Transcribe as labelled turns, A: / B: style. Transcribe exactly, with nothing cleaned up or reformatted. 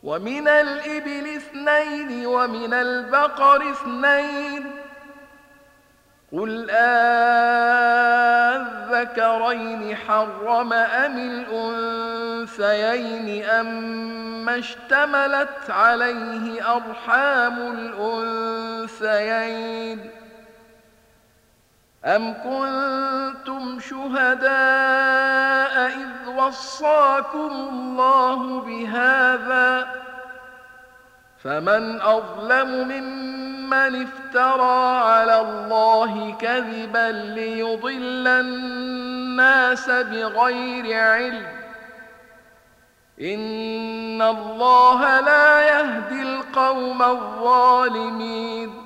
A: ومن الإبل اثنين ومن البقر اثنين قل آذكرين حرم أم الأنثيين أما اشتملت عليه أرحام الأنثيين أم كنتم شهداء إذ وصاكم الله بهذا فمن أظلم ممن افترى على الله كذبا ليضل الناس بغير علم إن الله لا يهدي القوم الظالمين